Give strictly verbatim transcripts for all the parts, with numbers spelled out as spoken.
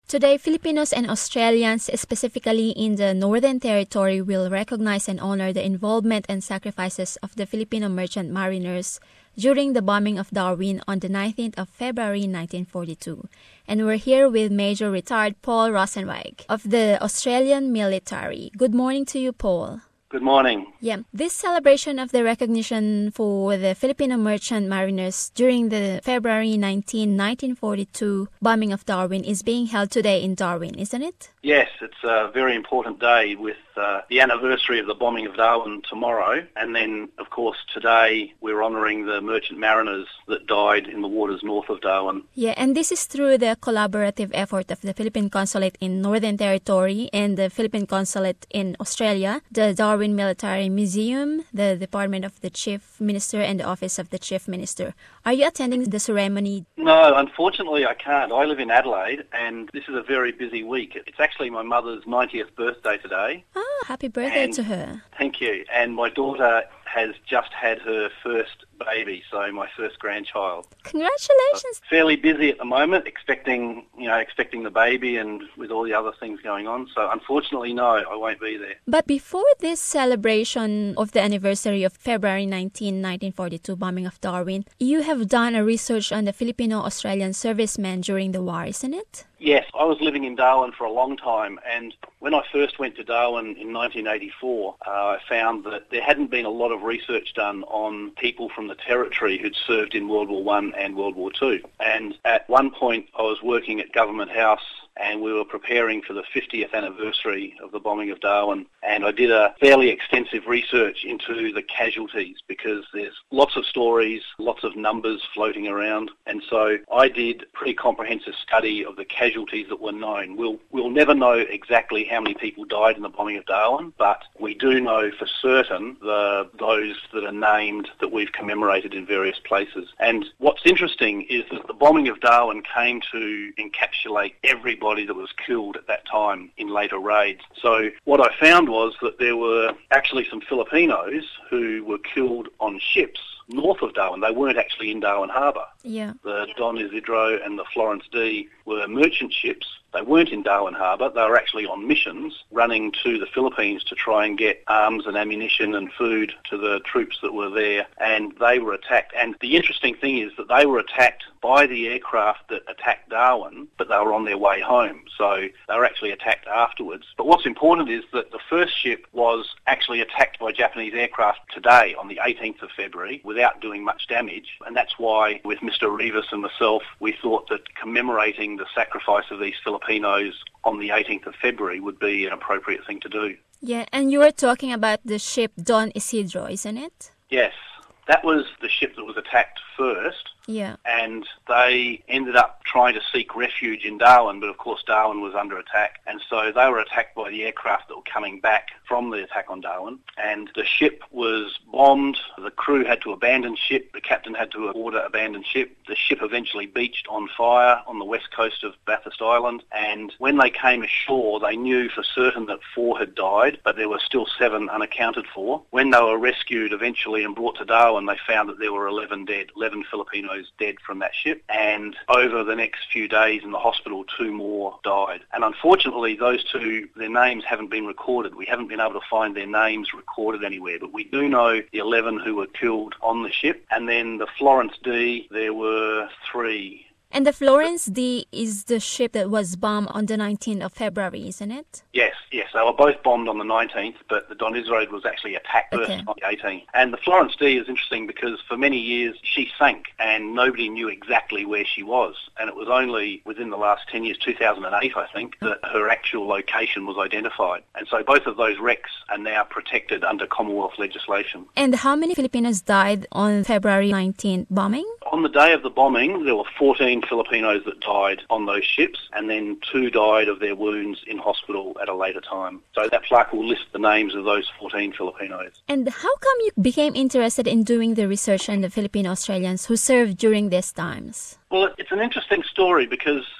Today, Filipinos and Australians, specifically in the Northern Territory, will recognize and honor the involvement and sacrifices of the Filipino merchant mariners during the bombing of Darwin on the nineteenth of February nineteen forty-two. And we're here with Major Retired Paul Rosenweig of the Australian military. Good morning to you, Paul. Good morning. Yeah, this celebration of the recognition for the Filipino merchant mariners during the February nineteenth, nineteen forty-two bombing of Darwin is being held today in Darwin, isn't it? Yes, it's a very important day with uh, the anniversary of the bombing of Darwin tomorrow. And then, of course, today we're honouring the merchant mariners that died in the waters north of Darwin. Yeah, and this is through the collaborative effort of the Philippine Consulate in Northern Territory and the Philippine Consulate in Australia, the Darwin Military Museum, the Department of the Chief Minister, and the Office of the Chief Minister. Are you attending the ceremony? No, unfortunately I can't. I live in Adelaide and this is a very busy week. It's actually my mother's ninetieth birthday today. Ah, happy birthday and to her. Thank you. And my daughter has just had her first baby, so my first grandchild. Congratulations. So fairly busy at the moment, expecting, you know, expecting the baby and with all the other things going on. So unfortunately, no, I won't be there. But before this celebration of the anniversary of February nineteenth, nineteen forty-two bombing of Darwin, you have done a research on the Filipino-Australian servicemen during the war, isn't it? Yes, I was living in Darwin for a long time, and when I first went to Darwin in nineteen eighty-four, uh, I found that there hadn't been a lot of research done on people from the territory who'd served in World War One and World War Two. And at one point I was working at Government House and we were preparing for the fiftieth anniversary of the bombing of Darwin, and I did a fairly extensive research into the casualties because there's lots of stories, lots of numbers floating around, and so I did a pretty comprehensive study of the casualties that were known. We'll, we'll never know exactly how many people died in the bombing of Darwin, but we do know for certain the those that are named that we've commemorated in various places. And what's interesting is that the bombing of Darwin came to encapsulate everybody that was killed at that time in later raids. So what I found was that there were actually some Filipinos who were killed on ships north of Darwin. They weren't actually in Darwin Harbour. Yeah. The Don Isidro and the Florence D were merchant ships. They weren't in Darwin Harbour. They were actually on missions running to the Philippines to try and get arms and ammunition and food to the troops that were there, and they were attacked. And the interesting thing is that they were attacked by the aircraft that attacked Darwin, but they were on their way home, so they were actually attacked afterwards. But what's important is that the first ship was actually attacked by Japanese aircraft today on the eighteenth of February without doing much damage, and that's why with Mister Rivas and myself we thought that commemorating the sacrifice of these Filipinos on the eighteenth of February would be an appropriate thing to do. Yeah, and you were talking about the ship Don Isidro, isn't it? Yes, that was the ship that was attacked first. Yeah. And they ended up trying to seek refuge in Darwin, but of course Darwin was under attack, and so they were attacked by the aircraft that were coming back from the attack on Darwin, and the ship was bombed. The crew had to abandon ship, the captain had to order abandon ship. The ship eventually beached on fire on the west coast of Bathurst Island, and when they came ashore they knew for certain that four had died, but there were still seven unaccounted for. When they were rescued eventually and brought to Darwin, they found that there were eleven dead, eleven Filipinos dead from that ship, and over the next few days in the hospital two more died. And unfortunately those two, their names haven't been recorded. We haven't been able to find their names recorded anywhere, but we do know the eleven who were killed on the ship. And then the Florence D, there were three. And the Florence D is the ship that was bombed on the nineteenth of February, isn't it? Yes, yes. They were both bombed on the nineteenth, but the Don Isidro was actually attacked first Okay. on the eighteenth. And the Florence D is interesting because for many years she sank and nobody knew exactly where she was. And it was only within the last ten years, two thousand eight, I think, that her actual location was identified. And so both of those wrecks are now protected under Commonwealth legislation. And how many Filipinos died on February nineteenth bombing? On the day of the bombing, there were fourteen Filipinos that died on those ships, and then two died of their wounds in hospital at a later time. So that plaque will list the names of those fourteen Filipinos. And how come you became interested in doing the research on the Filipino Australians who served during these times? Well, it's an interesting story because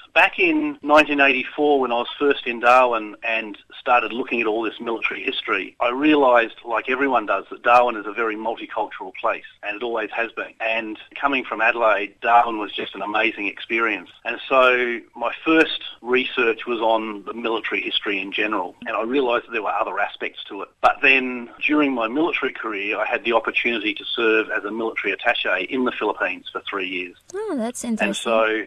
Back in nineteen eighty-four, when I was first in Darwin and started looking at all this military history, I realised, like everyone does, that Darwin is a very multicultural place, and it always has been. And coming from Adelaide, Darwin was just an amazing experience. And so my first research was on the military history in general, and I realised that there were other aspects to it. But then during my military career, I had the opportunity to serve as a military attaché in the Philippines for three years. Oh, that's interesting. And so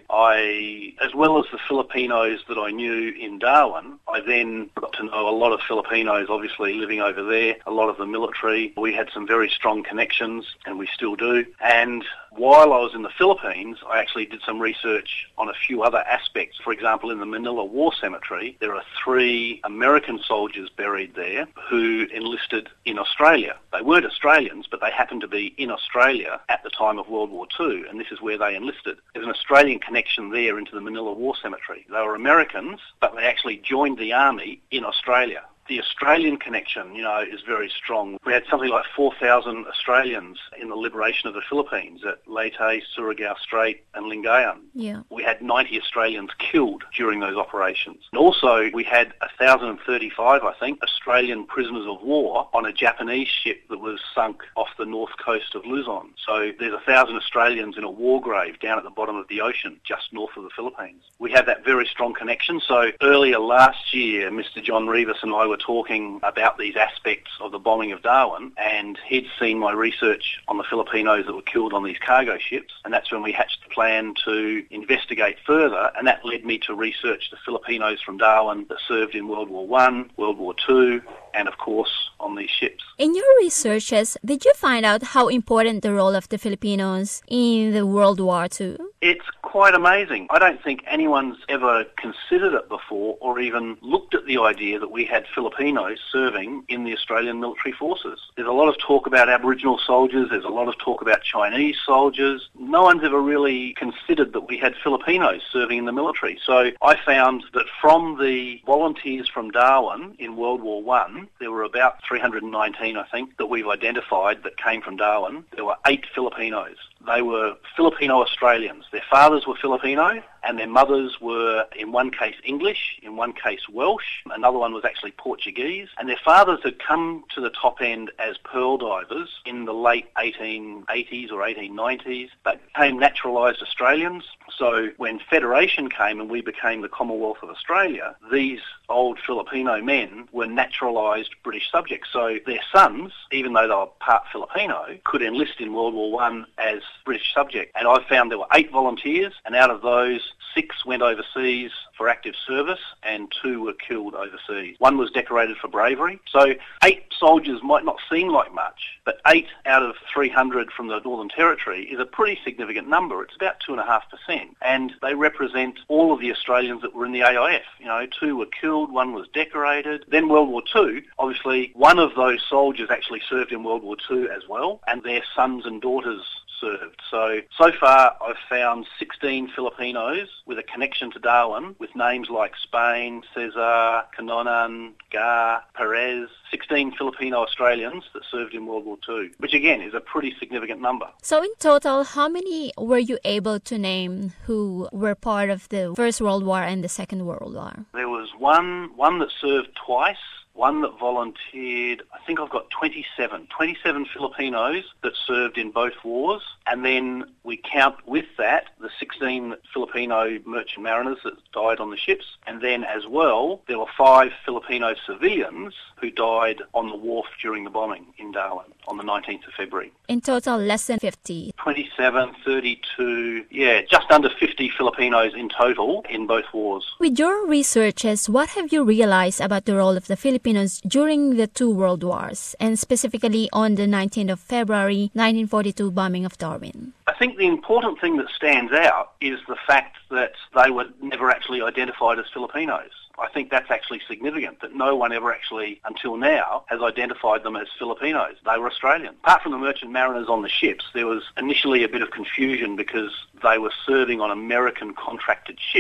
I, as well as the Filipinos that I knew in Darwin, I then got to know a lot of Filipinos, obviously living over there, a lot of the military. We had some very strong connections, and we still do. And while I was in the Philippines, I actually did some research on a few other aspects. For example, in the Manila War Cemetery, there are three American soldiers buried there who enlisted in Australia. They weren't Australians, but they happened to be in Australia at the time of World War Two, and this is where they enlisted. There's an Australian connection there into the Manila War Cemetery. They were Americans, but they actually joined the army in Australia. The Australian connection, you know, is very strong. We had something like four thousand Australians in the liberation of the Philippines at Leyte, Surigao Strait and Lingayen. Yeah. We had ninety Australians killed during those operations. And also we had one thousand thirty-five, I think, Australian prisoners of war on a Japanese ship that was sunk off the north coast of Luzon. So there's one thousand Australians in a war grave down at the bottom of the ocean, just north of the Philippines. We have that very strong connection. So earlier last year, Mister John Rivas and I were talking about these aspects of the bombing of Darwin, and he'd seen my research on the Filipinos that were killed on these cargo ships, and that's when we hatched the plan to investigate further, and that led me to research the Filipinos from Darwin that served in World War One, World War Two, and of course on these ships. In your researches, did you find out how important the role of the Filipinos in the World War Two? It's quite amazing. I don't think anyone's ever considered it before or even looked at the idea that we had Filipinos serving in the Australian military forces. There's a lot of talk about Aboriginal soldiers, there's a lot of talk about Chinese soldiers. No one's ever really considered that we had Filipinos serving in the military. So I found that from the volunteers from Darwin in World War One, there were about three hundred nineteen, I think, that we've identified that came from Darwin. There were eight Filipinos. They were Filipino Australians. Their fathers were Filipino and their mothers were, in one case, English, in one case, Welsh. Another one was actually Portuguese. And their fathers had come to the top end as pearl divers in the late eighteen eighties or eighteen nineties. They became naturalised Australians. So when Federation came and we became the Commonwealth of Australia, these old Filipino men were naturalised British subjects. So their sons, even though they were part Filipino, could enlist in World War One as British subjects. And I found there were eight volunteers, and out of those, six went overseas for active service and two were killed overseas. One was decorated for bravery. So eight soldiers might not seem like much, but eight out of three hundred from the Northern Territory is a pretty significant number. It's about two point five percent. And they represent all of the Australians that were in the A I F. You know, two were killed, one was decorated. Then World War Two, obviously one of those soldiers actually served in World War Two as well, and their sons and daughters served. So, so far I've found sixteen Filipinos with a connection to Darwin with names like Spain, Cesar, Canonan, Gar, Perez, sixteen Filipino Australians that served in World War Two, which again is a pretty significant number. So in total, how many were you able to name who were part of the First World War and the Second World War? There was one, one that served twice, one that volunteered. I think I've got twenty-seven, twenty-seven Filipinos that served in both wars, and then we count with that the sixteen Filipino merchant mariners that died on the ships, and then as well there were five Filipino civilians who died on the wharf during the bombing in Darwin on the nineteenth of February. In total, less than fifty. twenty-seven, thirty-two, yeah, just under fifty Filipinos in total in both wars. With your researches, what have you realized about the role of the Filipinos during the two world wars, and specifically on the nineteenth of February nineteen forty-two bombing of Darwin? I think the important thing that stands out is the fact that they were never actually identified as Filipinos. I think that's actually significant, that no one ever actually, until now, has identified them as Filipinos. They were Australian. Apart from the merchant mariners on the ships, there was initially a bit of confusion because they were serving on American contracted ships.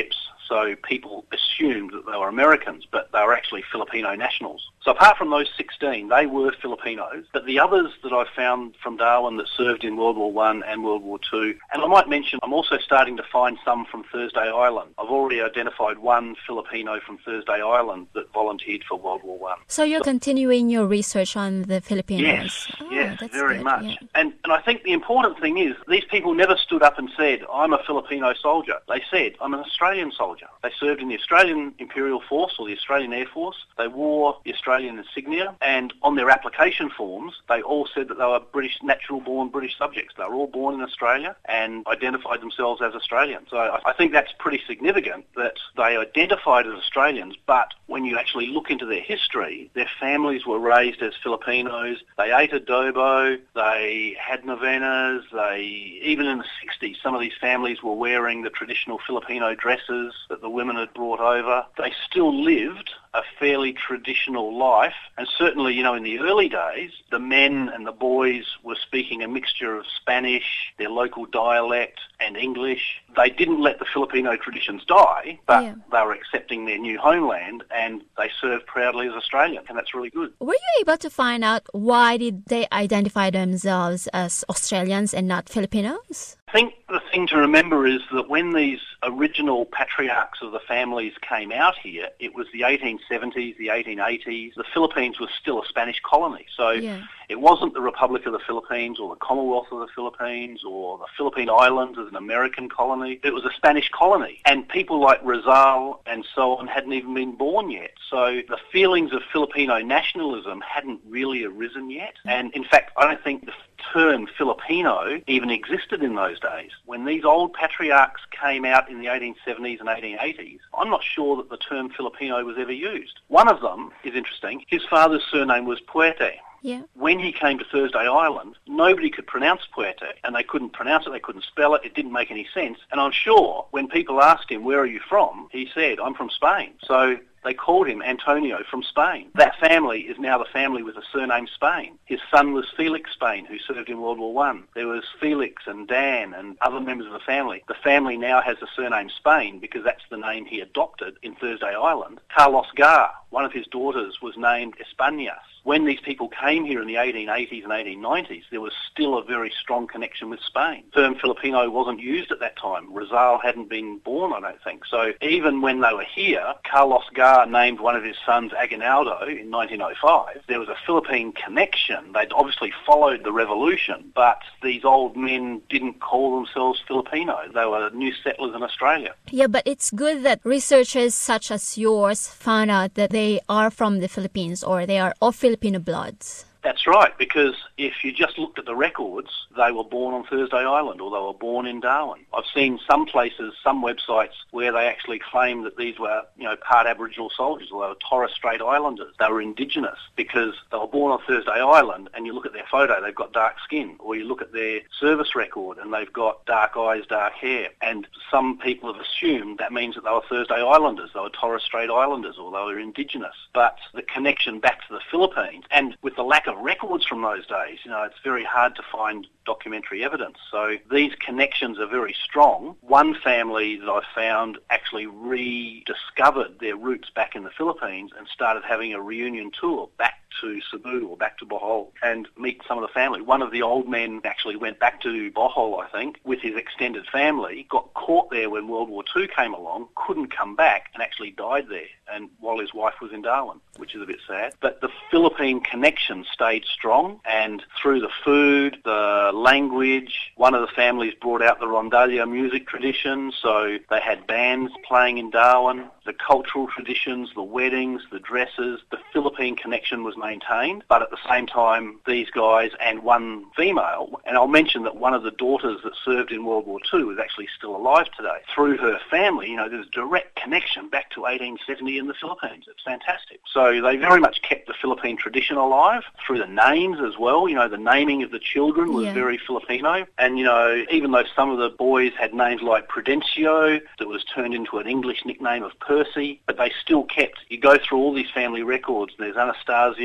so people assumed that they were Americans, but they were actually Filipino nationals. So apart from those sixteen, they were Filipinos, but the others that I found from Darwin that served in World War One and World War Two, and I might mention I'm also starting to find some from Thursday Island. I've already identified one Filipino from Thursday Island that volunteered for World War One. So you're so, continuing your research on the Filipinos? Yes, oh, yes, that's very good. much. Yeah. And, and I think the important thing is these people never stood up and said, I'm a Filipino soldier. They said, I'm an Australian soldier. They served in the Australian Imperial Force or the Australian Air Force. They wore the Australian insignia, and on their application forms, they all said that they were British, natural-born British subjects. They were all born in Australia and identified themselves as Australian. So I, I think that's pretty significant that they identified as Australians, but when you actually look into their history, their families were raised as Filipinos. They ate adobo, they had novenas, they, even in the sixties, some of these families were wearing the traditional Filipino dresses that the women had brought over. They still lived a fairly traditional life, and certainly, you know, in the early days, the men and the boys were speaking a mixture of Spanish, their local dialect, and English. They didn't let the Filipino traditions die, but yeah. they were accepting their new homeland, and they served proudly as Australian, and that's really good. Were you able to find out why did they identify themselves as Australians and not Filipinos? I think the thing to remember is that when these original patriarchs of the families came out here, it was the eighteen seventies, the eighteen eighties. The Philippines was still a Spanish colony. So yeah. it wasn't the Republic of the Philippines or the Commonwealth of the Philippines or the Philippine Islands as an American colony. It was a Spanish colony. And people like Rizal and so on hadn't even been born yet. So the feelings of Filipino nationalism hadn't really arisen yet. And in fact, I don't think the term Filipino even existed in those days. When these old patriarchs came out in the eighteen seventies and eighteen eighties, I'm not sure that the term Filipino was ever used. One of them is interesting. His father's surname was Puerte. Yeah. When he came to Thursday Island, nobody could pronounce Puerte, and they couldn't pronounce it, they couldn't spell it, it didn't make any sense. And I'm sure when people asked him, where are you from? He said, I'm from Spain. So they called him Antonio from Spain. That family is now the family with the surname Spain. His son was Felix Spain, who served in World War One. There was Felix and Dan and other members of the family. The family now has the surname Spain because that's the name he adopted in Thursday Island. Carlos Gar, one of his daughters, was named Españas. When these people came here in the eighteen eighties and eighteen nineties, there was still a very strong connection with Spain. The term Filipino wasn't used at that time. Rizal hadn't been born, I don't think. So even when they were here, Carlos Gar named one of his sons Aguinaldo in nineteen oh five. There was a Philippine connection. They'd obviously followed the revolution, but these old men didn't call themselves Filipino. They were new settlers in Australia. Yeah, but it's good that researchers such as yours found out that they are from the Philippines or they are of Filipino bloods. That's right, because if you just looked at the records, they were born on Thursday Island or they were born in Darwin. I've seen some places, some websites, where they actually claim that these were, you know, part Aboriginal soldiers or they were Torres Strait Islanders. They were indigenous because they were born on Thursday Island, and you look at their photo, they've got dark skin, or you look at their service record and they've got dark eyes, dark hair. And some people have assumed that means that they were Thursday Islanders, they were Torres Strait Islanders, or they were indigenous. But the connection back to the Philippines, and with the lack of records from those days, you know, it's very hard to find documentary evidence. So these connections are very strong. One family that I found actually rediscovered their roots back in the Philippines and started having a reunion tour back to Cebu or back to Bohol and meet some of the family. One of the old men actually went back to Bohol, I think, with his extended family, got caught there when World War Two came along, couldn't come back and actually died there, and while his wife was in Darwin, which is a bit sad. But the Philippine connection stayed strong, and through the food, the language, one of the families brought out the rondalla music tradition, so they had bands playing in Darwin. The cultural traditions, the weddings, the dresses, the Philippine connection was maintained, but at the same time, these guys and one female, and I'll mention that one of the daughters that served in World War Two is actually still alive today. Through her family, you know, there's a direct connection back to eighteen seventy in the Philippines. It's fantastic. So they very much kept the Philippine tradition alive through the names as well. You know, the naming of the children was yeah. very Filipino. And, you know, even though some of the boys had names like Prudencio, that was turned into an English nickname of Percy, but they still kept, you go through all these family records, there's Anastasio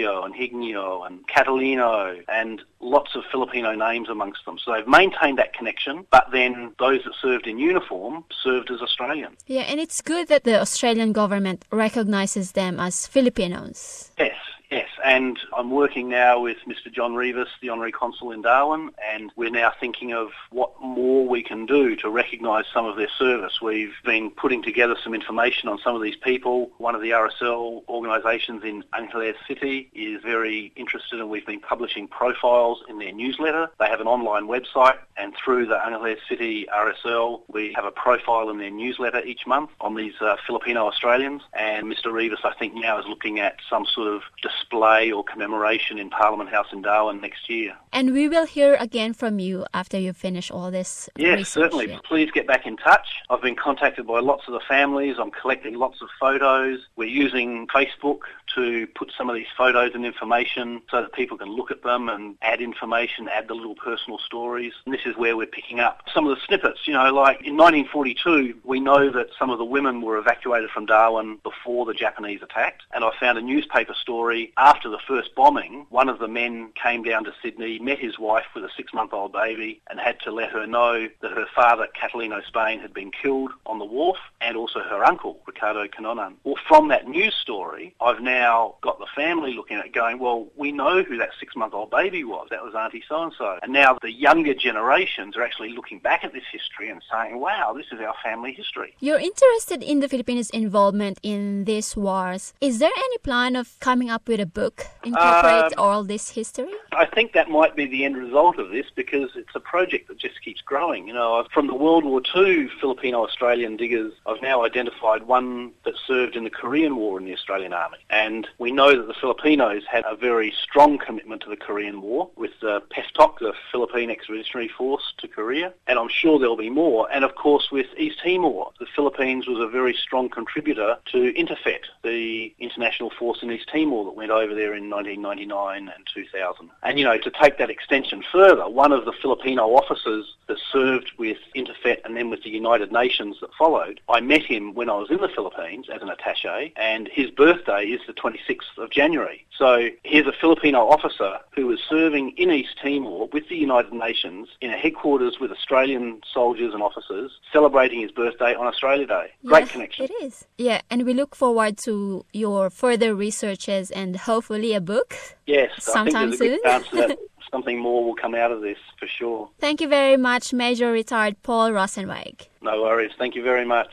Julio and Hignio and Catalino and lots of Filipino names amongst them. So they've maintained that connection, but then those that served in uniform served as Australian. Yeah, and it's good that the Australian government recognizes them as Filipinos. Yes. Yes, and I'm working now with Mister John Rivas, the Honorary Consul in Darwin, and we're now thinking of what more we can do to recognise some of their service. We've been putting together some information on some of these people. One of the R S L organisations in Angeles City is very interested, and we've been publishing profiles in their newsletter. They have an online website, and through the Angeles City R S L, we have a profile in their newsletter each month on these uh, Filipino Australians, and Mister Rivas, I think, now is looking at some sort of display or commemoration in Parliament House in Darwin next year. And we will hear again from you after you finish all this Yes, research. certainly. Yeah. Please get back in touch. I've been contacted by lots of the families. I'm collecting lots of photos. We're using Facebook to put some of these photos and information so that people can look at them and add information, add the little personal stories. And this is where we're picking up some of the snippets. You know, like in nineteen forty-two, we know that some of the women were evacuated from Darwin before the Japanese attacked. And I found a newspaper story after the first bombing. One of the men came down to Sydney, met his wife with a six-month-old baby, and had to let her know that her father, Catalino Spain, had been killed on the wharf, and also her uncle, Ricardo Canonan. Well, from that news story, I've now got the family looking at it going, well, we know who that six-month-old baby was. That was Auntie so-and-so. And now the younger generations are actually looking back at this history and saying, wow, this is our family history. You're interested in the Filipinos' involvement in these wars. Is there any plan of coming up with a book incorporate um, all this history? I think that might be the end result of this, because it's a project that just keeps growing. You know, from the World War Two Filipino-Australian diggers, I've now identified one that served in the Korean War in the Australian Army. And we know that the Filipinos had a very strong commitment to the Korean War with the PESTOC, the Philippine Expeditionary Force to Korea. And I'm sure there'll be more. And of course with East Timor, the Philippines was a very strong contributor to INTERFET, the international force in East Timor that went over there in nineteen ninety-nine and two thousand. And, you know, to take that extension further, one of the Filipino officers that served with INTERFET and then with the United Nations that followed, I met him when I was in the Philippines as an attaché, and his birthday is the twenty-sixth of January. So here's a Filipino officer who was serving in East Timor with the United Nations in a headquarters with Australian soldiers and officers celebrating his birthday on Australia Day. Great Yeah, connection. It is. Yeah, and we look forward to your further researches and hopefully a book. Yes, sometime I think there's a soon. good chance that something more will come out of this, for sure. Thank you very much, Major Retired Paul Rosenweig. No worries. Thank you very much.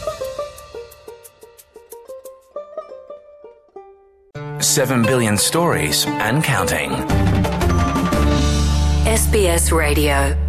Seven billion stories and counting. S B S Radio.